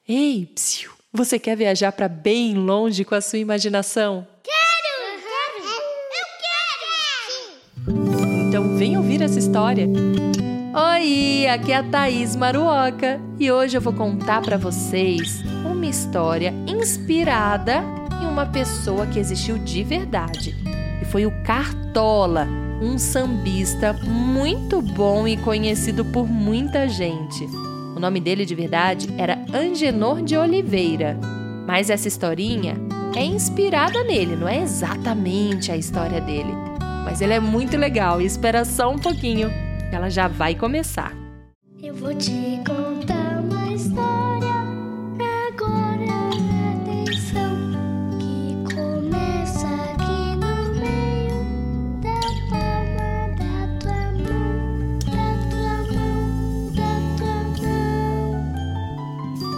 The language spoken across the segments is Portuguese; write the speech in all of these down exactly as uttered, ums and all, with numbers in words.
Ei, psiu, você quer viajar para bem longe com a sua imaginação? Quero! Quero! Eu quero! Sim! Então vem ouvir essa história. Oi, aqui é a Thaís Maruoka e hoje eu vou contar para vocês uma história inspirada em uma pessoa que existiu de verdade. E foi o Cartola, um sambista muito bom e conhecido por muita gente. O nome dele de verdade era Angenor de Oliveira. Mas essa historinha é inspirada nele, não é exatamente a história dele. Mas ele é muito legal e espera só um pouquinho, que ela já vai começar. Eu vou te contar uma história, agora atenção, que começa aqui no meio da palma da tua mão, da tua mão, da tua mão.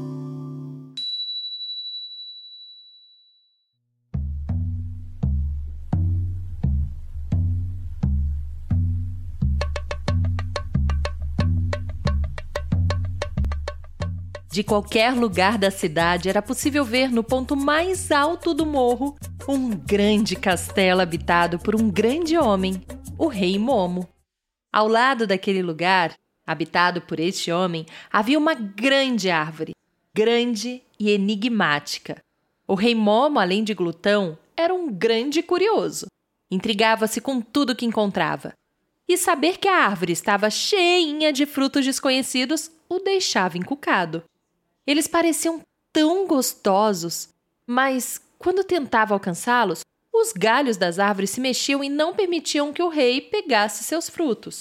De qualquer lugar da cidade era possível ver no ponto mais alto do morro um grande castelo habitado por um grande homem, o Rei Momo. Ao lado daquele lugar, habitado por este homem, havia uma grande árvore, grande e enigmática. O Rei Momo, além de glutão, era um grande curioso. Intrigava-se com tudo que encontrava. E saber que a árvore estava cheinha de frutos desconhecidos o deixava encucado. Eles pareciam tão gostosos, mas quando tentava alcançá-los, os galhos das árvores se mexiam e não permitiam que o rei pegasse seus frutos.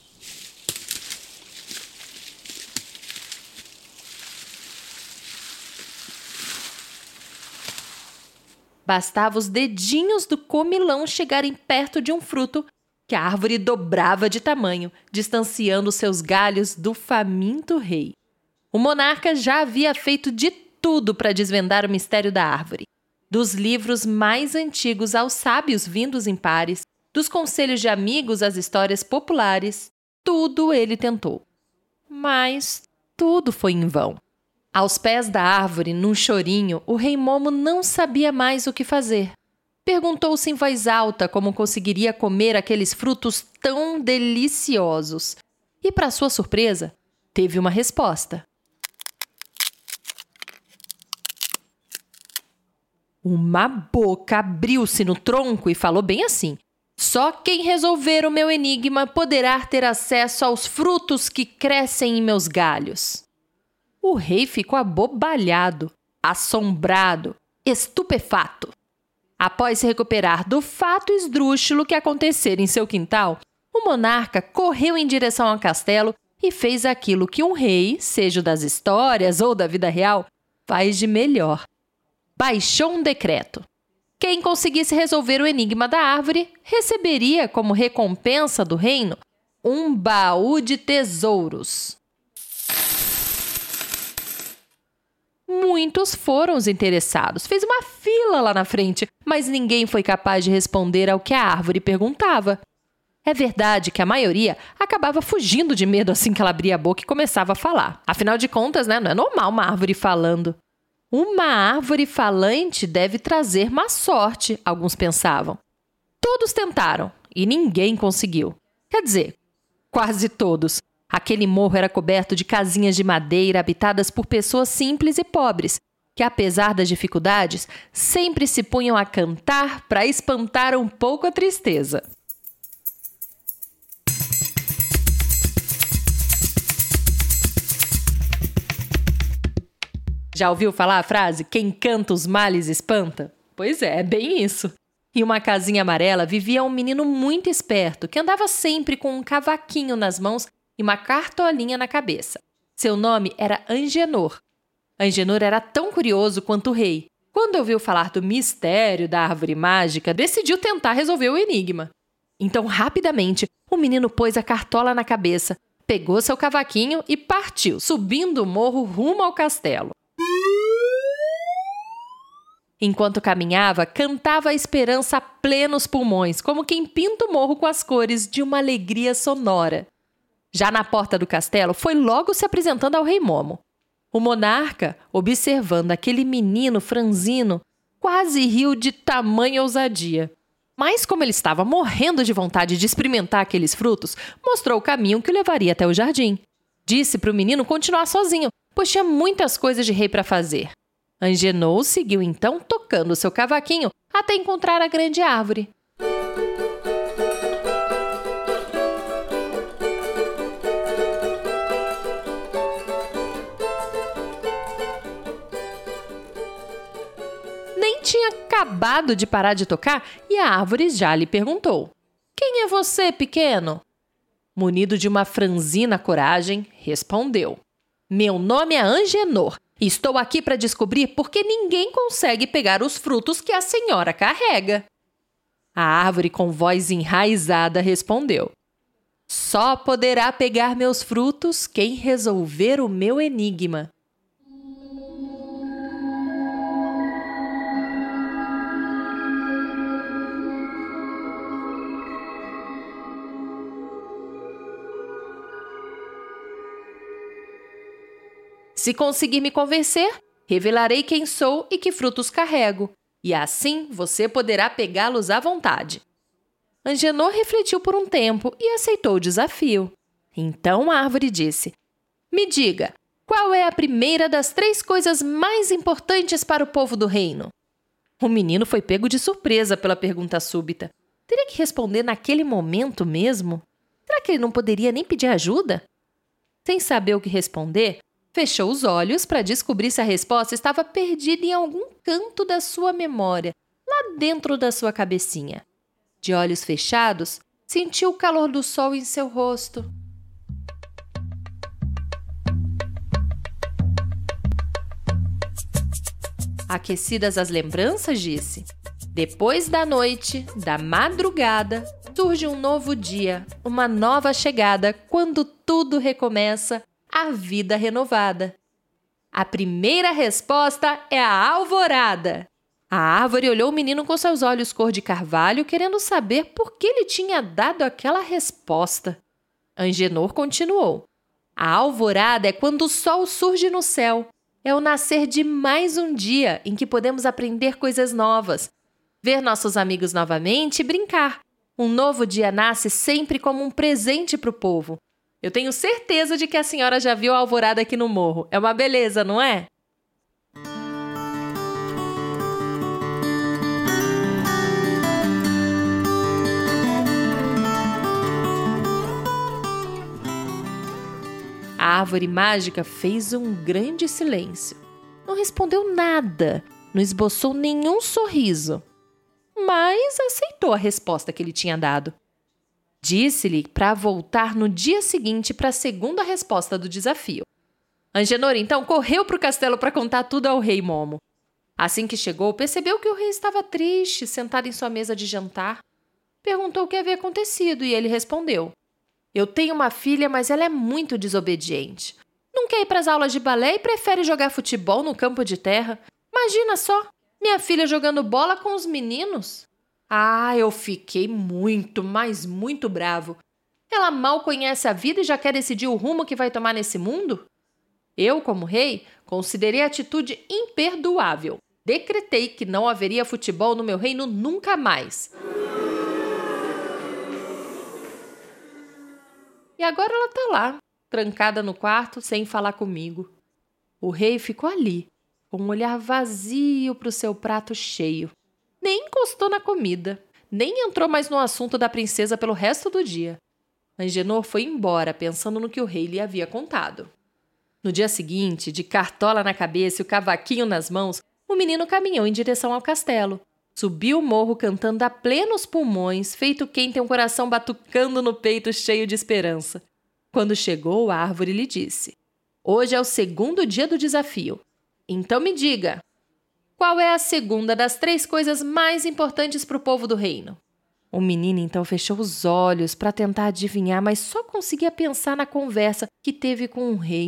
Bastava os dedinhos do comilão chegarem perto de um fruto que a árvore dobrava de tamanho, distanciando seus galhos do faminto rei. O monarca já havia feito de tudo para desvendar o mistério da árvore. Dos livros mais antigos aos sábios vindos em pares, dos conselhos de amigos às histórias populares, tudo ele tentou. Mas tudo foi em vão. Aos pés da árvore, num chorinho, o Rei Momo não sabia mais o que fazer. Perguntou-se em voz alta como conseguiria comer aqueles frutos tão deliciosos. E, para sua surpresa, teve uma resposta. Uma boca abriu-se no tronco e falou bem assim: só quem resolver o meu enigma poderá ter acesso aos frutos que crescem em meus galhos. O rei ficou abobalhado, assombrado, estupefato. Após se recuperar do fato esdrúxulo que acontecera em seu quintal, o monarca correu em direção ao castelo e fez aquilo que um rei, seja das histórias ou da vida real, faz de melhor. Baixou um decreto. Quem conseguisse resolver o enigma da árvore receberia como recompensa do reino um baú de tesouros. Muitos foram os interessados. Fez uma fila lá na frente, mas ninguém foi capaz de responder ao que a árvore perguntava. É verdade que a maioria acabava fugindo de medo assim que ela abria a boca e começava a falar. Afinal de contas, né, não é normal uma árvore falando. Uma árvore falante deve trazer má sorte, alguns pensavam. Todos tentaram e ninguém conseguiu. Quer dizer, quase todos. Aquele morro era coberto de casinhas de madeira habitadas por pessoas simples e pobres, que, apesar das dificuldades, sempre se punham a cantar para espantar um pouco a tristeza. Já ouviu falar a frase, quem canta os males espanta? Pois é, é bem isso. Em uma casinha amarela vivia um menino muito esperto, que andava sempre com um cavaquinho nas mãos e uma cartolinha na cabeça. Seu nome era Angenor. Angenor era tão curioso quanto o rei. Quando ouviu falar do mistério da árvore mágica, decidiu tentar resolver o enigma. Então, rapidamente, o menino pôs a cartola na cabeça, pegou seu cavaquinho e partiu, subindo o morro rumo ao castelo. Enquanto caminhava, cantava a esperança a plenos pulmões, como quem pinta o morro com as cores de uma alegria sonora. Já na porta do castelo, foi logo se apresentando ao Rei Momo. O monarca, observando aquele menino franzino, quase riu de tamanha ousadia. Mas, como ele estava morrendo de vontade de experimentar aqueles frutos, mostrou o caminho que o levaria até o jardim. Disse para o menino continuar sozinho, pois tinha muitas coisas de rei para fazer. Angenor seguiu então tocando seu cavaquinho até encontrar a grande árvore. Nem tinha acabado de parar de tocar e a árvore já lhe perguntou: "Quem é você, pequeno?" Munido de uma franzina coragem, respondeu: "Meu nome é Angenor e estou aqui para descobrir por que ninguém consegue pegar os frutos que a senhora carrega." A árvore, com voz enraizada, respondeu: "Só poderá pegar meus frutos quem resolver o meu enigma." Se conseguir me convencer, revelarei quem sou e que frutos carrego, e assim você poderá pegá-los à vontade. Angenor refletiu por um tempo e aceitou o desafio. Então a árvore disse: "Me diga, qual é a primeira das três coisas mais importantes para o povo do reino?" O menino foi pego de surpresa pela pergunta súbita. Teria que responder naquele momento mesmo? Será que ele não poderia nem pedir ajuda? Sem saber o que responder, fechou os olhos para descobrir se a resposta estava perdida em algum canto da sua memória, lá dentro da sua cabecinha. De olhos fechados, sentiu o calor do sol em seu rosto. Aquecidas as lembranças, disse: "Depois da noite, da madrugada, surge um novo dia, uma nova chegada, quando tudo recomeça, a vida renovada. A primeira resposta é a alvorada." A árvore olhou o menino com seus olhos cor de carvalho, querendo saber por que ele tinha dado aquela resposta. Angenor continuou: "A alvorada é quando o sol surge no céu. É o nascer de mais um dia em que podemos aprender coisas novas, ver nossos amigos novamente e brincar. Um novo dia nasce sempre como um presente para o povo. Eu tenho certeza de que a senhora já viu a alvorada aqui no morro. É uma beleza, não é?" A árvore mágica fez um grande silêncio. Não respondeu nada, não esboçou nenhum sorriso, mas aceitou a resposta que ele tinha dado. Disse-lhe para voltar no dia seguinte para a segunda resposta do desafio. Angenor, então, correu para o castelo para contar tudo ao rei Momo. Assim que chegou, percebeu que o rei estava triste, sentado em sua mesa de jantar. Perguntou o que havia acontecido e ele respondeu: "Eu tenho uma filha, mas ela é muito desobediente. Não quer ir para as aulas de balé e prefere jogar futebol no campo de terra. Imagina só, minha filha jogando bola com os meninos." Ah, eu fiquei muito, mas muito bravo. Ela mal conhece a vida e já quer decidir o rumo que vai tomar nesse mundo? Eu, como rei, considerei a atitude imperdoável. Decretei que não haveria futebol no meu reino nunca mais. E agora ela está lá, trancada no quarto, sem falar comigo. O rei ficou ali, com um olhar vazio para o seu prato cheio. Nem encostou na comida, nem entrou mais no assunto da princesa pelo resto do dia. Angenor foi embora, pensando no que o rei lhe havia contado. No dia seguinte, de cartola na cabeça e o cavaquinho nas mãos, o menino caminhou em direção ao castelo. Subiu o morro cantando a plenos pulmões, feito quem tem um coração batucando no peito cheio de esperança. Quando chegou, a árvore lhe disse: "Hoje é o segundo dia do desafio. Então me diga, qual é a segunda das três coisas mais importantes para o povo do reino?" O menino então fechou os olhos para tentar adivinhar, mas só conseguia pensar na conversa que teve com o rei.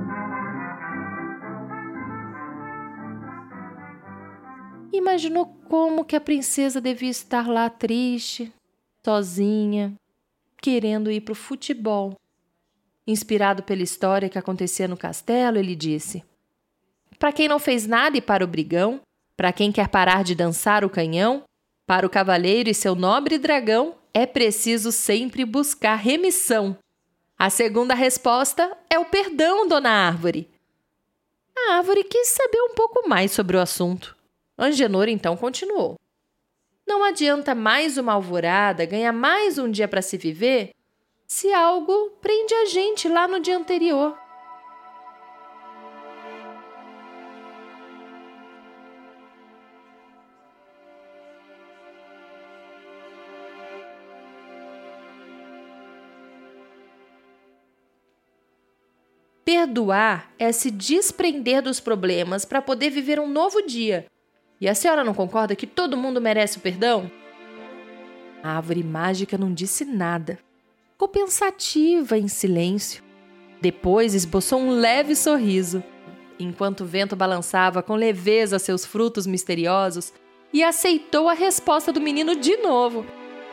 Imaginou como que a princesa devia estar lá triste, sozinha, querendo ir para o futebol. Inspirado pela história que acontecia no castelo, ele disse: para quem não fez nada e para o brigão, para quem quer parar de dançar o canhão, para o cavaleiro e seu nobre dragão, é preciso sempre buscar remissão. A segunda resposta é o perdão, dona Árvore. A árvore quis saber um pouco mais sobre o assunto. Angenor então continuou: não adianta mais uma alvorada ganhar mais um dia para se viver se algo prende a gente lá no dia anterior. Perdoar é se desprender dos problemas para poder viver um novo dia. E a senhora não concorda que todo mundo merece o perdão? A árvore mágica não disse nada. Ficou pensativa, em silêncio. Depois esboçou um leve sorriso, enquanto o vento balançava com leveza seus frutos misteriosos, e aceitou a resposta do menino de novo.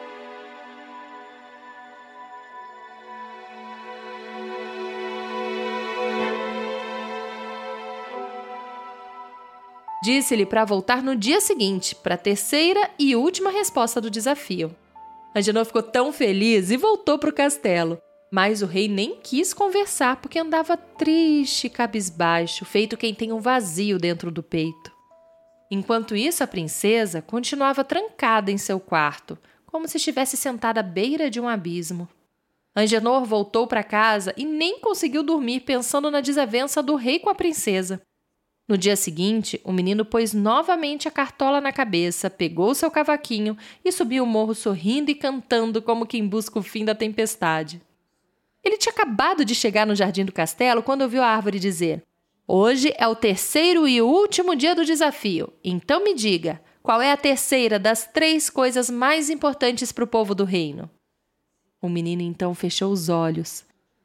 Disse-lhe para voltar no dia seguinte, para a terceira e última resposta do desafio. Angenor ficou tão feliz e voltou para o castelo. Mas o rei nem quis conversar porque andava triste e cabisbaixo, feito quem tem um vazio dentro do peito. Enquanto isso, a princesa continuava trancada em seu quarto, como se estivesse sentada à beira de um abismo. Angenor voltou para casa e nem conseguiu dormir pensando na desavença do rei com a princesa. No dia seguinte, o menino pôs novamente a cartola na cabeça, pegou seu cavaquinho e subiu o morro sorrindo e cantando como quem busca o fim da tempestade. Ele tinha acabado de chegar no jardim do castelo quando ouviu a árvore dizer: hoje é o terceiro e último dia do desafio, então me diga, qual é a terceira das três coisas mais importantes para o povo do reino? O menino então fechou os olhos.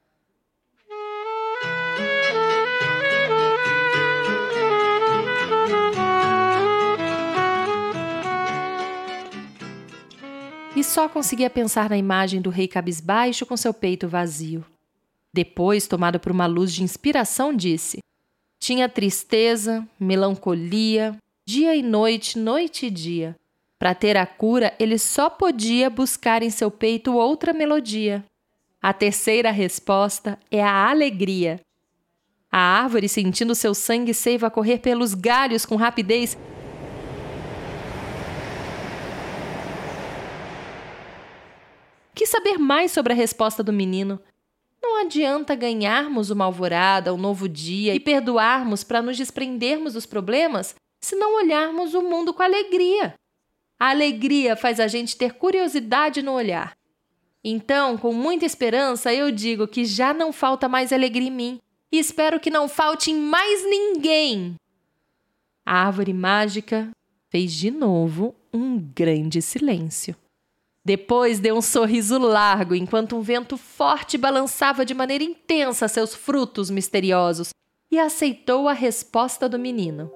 E só conseguia pensar na imagem do rei cabisbaixo com seu peito vazio. Depois, tomado por uma luz de inspiração, disse: tinha tristeza, melancolia, dia e noite, noite e dia. Para ter a cura, ele só podia buscar em seu peito outra melodia. A terceira resposta é a alegria. A árvore, sentindo seu sangue seiva correr pelos galhos com rapidez, quis saber mais sobre a resposta do menino. Não adianta ganharmos uma alvorada, um novo dia e perdoarmos para nos desprendermos dos problemas se não olharmos o mundo com alegria. A alegria faz a gente ter curiosidade no olhar. Então, com muita esperança, eu digo que já não falta mais alegria em mim e espero que não falte em mais ninguém. A árvore mágica fez de novo um grande silêncio. Depois deu um sorriso largo, enquanto um vento forte balançava de maneira intensa seus frutos misteriosos, e aceitou a resposta do menino.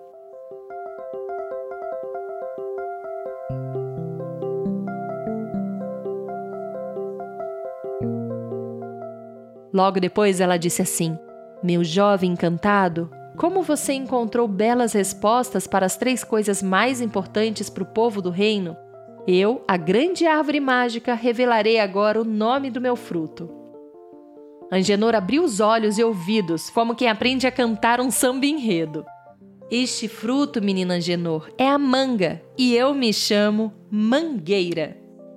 Logo depois ela disse assim: meu jovem encantado, como você encontrou belas respostas para as três coisas mais importantes para o povo do reino, eu, a grande árvore mágica, revelarei agora o nome do meu fruto. Angenor abriu os olhos e ouvidos, como quem aprende a cantar um samba-enredo. Este fruto, menina Angenor, é a manga, e eu me chamo Mangueira.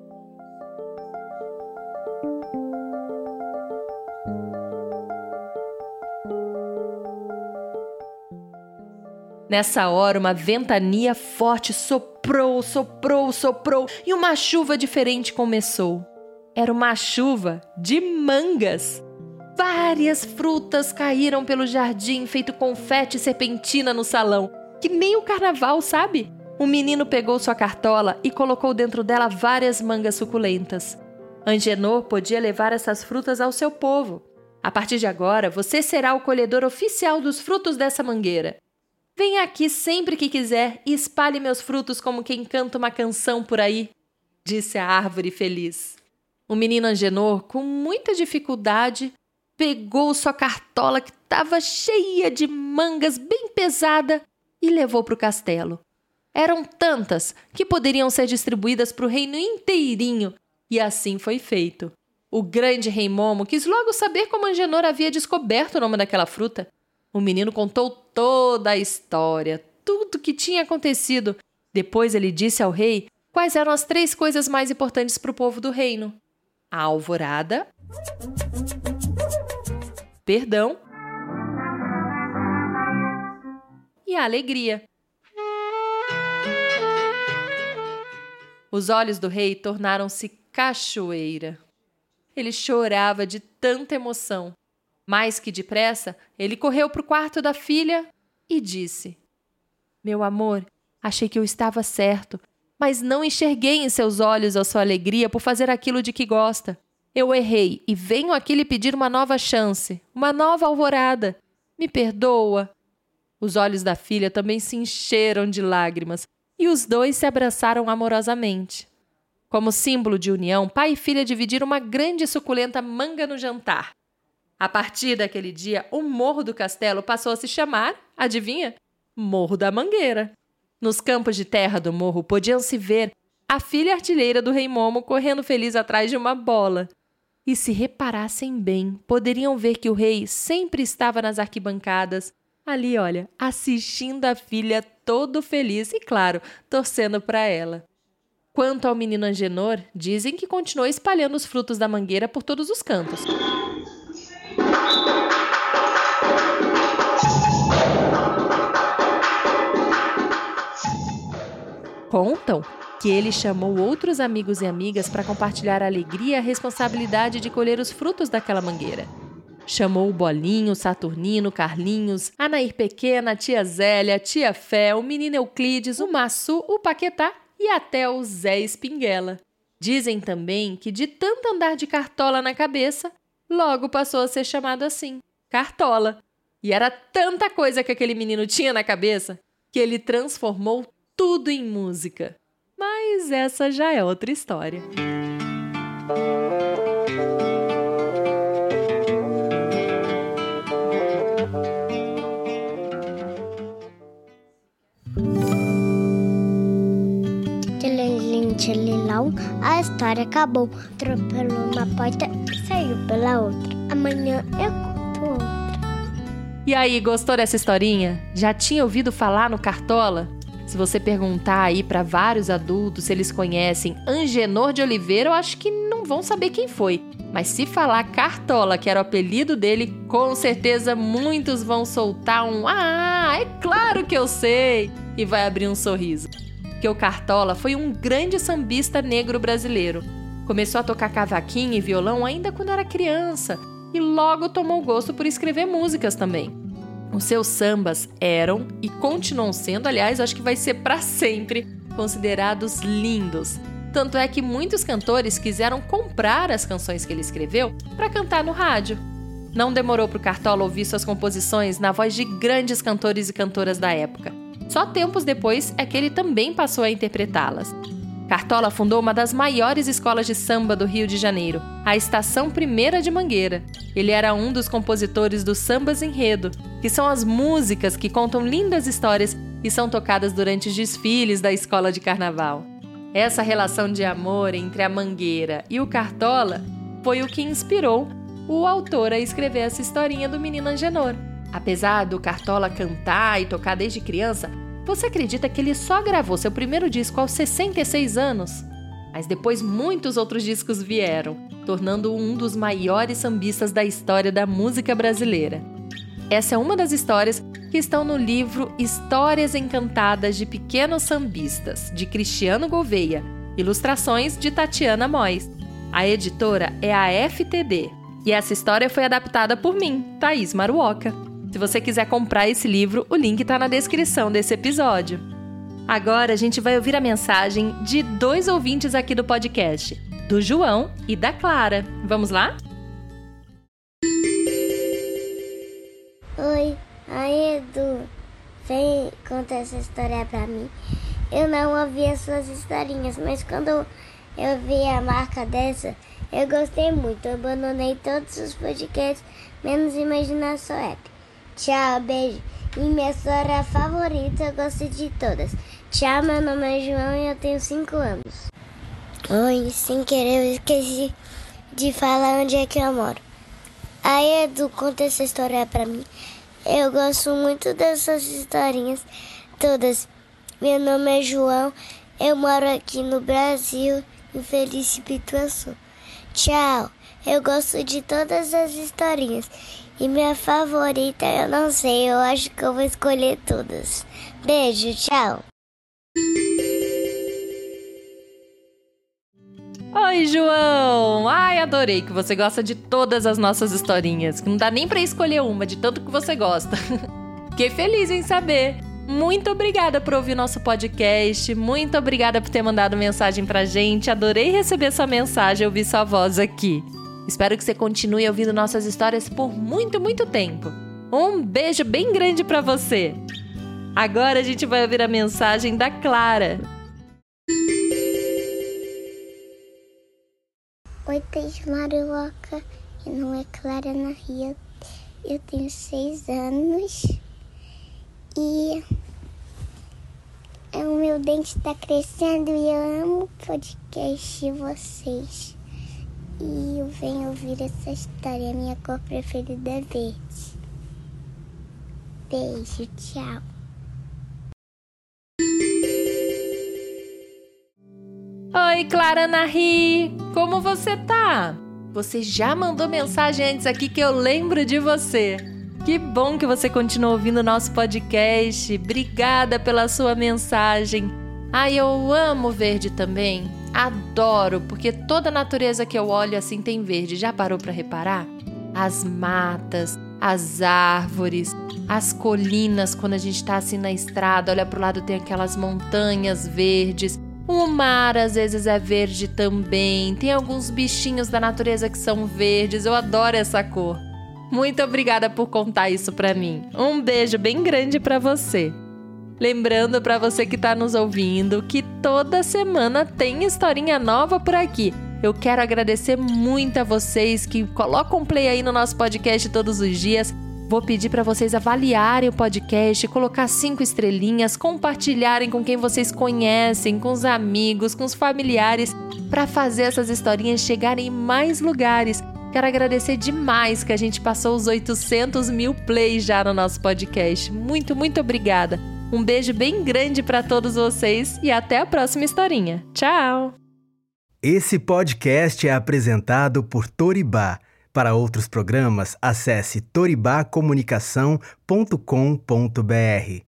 Nessa hora, uma ventania forte soprou, soprou, soprou e uma chuva diferente começou. Era uma chuva de mangas. Várias frutas caíram pelo jardim, feito confete e serpentina no salão, que nem o carnaval, sabe? O menino pegou sua cartola e colocou dentro dela várias mangas suculentas. Angenor podia levar essas frutas ao seu povo. A partir de agora, você será o colhedor oficial dos frutos dessa mangueira. Venha aqui sempre que quiser e espalhe meus frutos como quem canta uma canção por aí, disse a árvore feliz. O menino Angenor, com muita dificuldade, pegou sua cartola que estava cheia de mangas bem pesada e levou para o castelo. Eram tantas que poderiam ser distribuídas para o reino inteirinho, e assim foi feito. O grande rei Momo quis logo saber como Angenor havia descoberto o nome daquela fruta. O menino contou toda a história, tudo o que tinha acontecido. Depois ele disse ao rei quais eram as três coisas mais importantes para o povo do reino: a alvorada, perdão e a alegria. Os olhos do rei tornaram-se cachoeira. Ele chorava de tanta emoção. Mais que depressa, ele correu para o quarto da filha e disse: Meu amor, achei que eu estava certo, mas não enxerguei em seus olhos a sua alegria por fazer aquilo de que gosta. Eu errei e venho aqui lhe pedir uma nova chance, uma nova alvorada. Me perdoa. Os olhos da filha também se encheram de lágrimas e os dois se abraçaram amorosamente. Como símbolo de união, pai e filha dividiram uma grande e suculenta manga no jantar. A partir daquele dia, o morro do castelo passou a se chamar, adivinha? Morro da Mangueira. Nos campos de terra do morro podiam se ver a filha artilheira do rei Momo correndo feliz atrás de uma bola. E se reparassem bem, poderiam ver que o rei sempre estava nas arquibancadas, ali, olha, assistindo a filha todo feliz e, claro, torcendo para ela. Quanto ao menino Angenor, dizem que continuou espalhando os frutos da mangueira por todos os cantos. Contam que ele chamou outros amigos e amigas para compartilhar a alegria e a responsabilidade de colher os frutos daquela mangueira. Chamou o Bolinho, Saturnino, Carlinhos, a Nair Pequena, a tia Zélia, a tia Fé, o menino Euclides, o Massu, o Paquetá e até o Zé Espinguela. Dizem também que de tanto andar de cartola na cabeça, logo passou a ser chamado assim, Cartola. E era tanta coisa que aquele menino tinha na cabeça que ele transformou tudo em música. Mas essa já é outra história. Tchililão, a história acabou. Atropelou uma porta e saiu pela outra. Amanhã eu conto outra. E aí, gostou dessa historinha? Já tinha ouvido falar no Cartola? Se você perguntar aí para vários adultos se eles conhecem Angenor de Oliveira, eu acho que não vão saber quem foi. Mas se falar Cartola, que era o apelido dele, com certeza muitos vão soltar um "Ah, é claro que eu sei!" e vai abrir um sorriso. Porque o Cartola foi um grande sambista negro brasileiro. Começou a tocar cavaquinho e violão ainda quando era criança e logo tomou gosto por escrever músicas também. Os seus sambas eram e continuam sendo, aliás, acho que vai ser para sempre, considerados lindos. Tanto é que muitos cantores quiseram comprar as canções que ele escreveu para cantar no rádio. Não demorou para o Cartola ouvir suas composições na voz de grandes cantores e cantoras da época. Só tempos depois é que ele também passou a interpretá-las. Cartola fundou uma das maiores escolas de samba do Rio de Janeiro, a Estação Primeira de Mangueira. Ele era um dos compositores dos sambas enredo, que são as músicas que contam lindas histórias e são tocadas durante os desfiles da escola de carnaval. Essa relação de amor entre a Mangueira e o Cartola foi o que inspirou o autor a escrever essa historinha do menino Angenor. Apesar do Cartola cantar e tocar desde criança, você acredita que ele só gravou seu primeiro disco aos sessenta e seis anos? Mas depois muitos outros discos vieram, tornando-o um dos maiores sambistas da história da música brasileira. Essa é uma das histórias que estão no livro Histórias Encantadas de Pequenos Sambistas, de Cristiano Gouveia, ilustrações de Tatiana Mois. A editora é a F T D, e essa história foi adaptada por mim, Thaís Maruoka. Se você quiser comprar esse livro, o link está na descrição desse episódio. Agora a gente vai ouvir a mensagem de dois ouvintes aqui do podcast, do João e da Clara. Vamos lá? Oi, aí Edu, vem contar essa história pra mim. Eu não ouvi as suas historinhas, mas quando eu vi a marca dessa, eu gostei muito. Eu abandonei todos os podcasts, menos Imaginação App. Tchau, beijo. E minha história favorita, eu gosto de todas. Tchau, meu nome é João e eu tenho cinco anos. Oi, sem querer eu esqueci de falar onde é que eu moro. Aí, Edu, conta essa história pra mim. Eu gosto muito dessas historinhas todas. Meu nome é João, eu moro aqui no Brasil, em Feliz Pituaçu. Tchau, eu gosto de todas as historinhas. E minha favorita, eu não sei, eu acho que eu vou escolher todas. Beijo, tchau. Oi, João! Ai, adorei que você gosta de todas as nossas historinhas, que não dá nem pra escolher uma, de tanto que você gosta. Fiquei feliz em saber. Muito obrigada por ouvir nosso podcast, muito obrigada por ter mandado mensagem pra gente, adorei receber sua mensagem e ouvir sua voz aqui. Espero que você continue ouvindo nossas histórias por muito, muito tempo. Um beijo bem grande pra você. Agora a gente vai ouvir a mensagem da Clara. Oi, Teixe Mariloca. Meu nome é Clara Ana Ria. Eu tenho seis anos. E o meu dente tá crescendo e eu amo o podcast de vocês. E eu venho ouvir essa história. Minha cor preferida é verde. Beijo, tchau. Oi, Clara Nahi! Como você tá? Você já mandou mensagem antes aqui que eu lembro de você. Que bom que você continua ouvindo o nosso podcast. Obrigada pela sua mensagem. Ai, eu amo verde também. Adoro, porque toda a natureza que eu olho assim tem verde. Já parou para reparar? As matas, as árvores, as colinas, quando a gente tá assim na estrada, olha pro lado, tem aquelas montanhas verdes. O mar às vezes é verde também. Tem alguns bichinhos da natureza que são verdes. Eu adoro essa cor. Muito obrigada por contar isso pra mim. Um beijo bem grande pra você. Lembrando pra você que tá nos ouvindo que toda semana tem historinha nova por aqui. Eu quero agradecer muito a vocês que colocam play aí no nosso podcast todos os dias. Vou pedir para vocês avaliarem o podcast, colocar cinco estrelinhas, compartilharem com quem vocês conhecem, com os amigos, com os familiares, para fazer essas historinhas chegarem em mais lugares. Quero agradecer demais que a gente passou os oitocentos mil plays já no nosso podcast. Muito, muito obrigada. Um beijo bem grande para todos vocês e até a próxima historinha. Tchau! Esse podcast é apresentado por Toribá. Para outros programas, acesse toribá comunicação ponto com ponto br.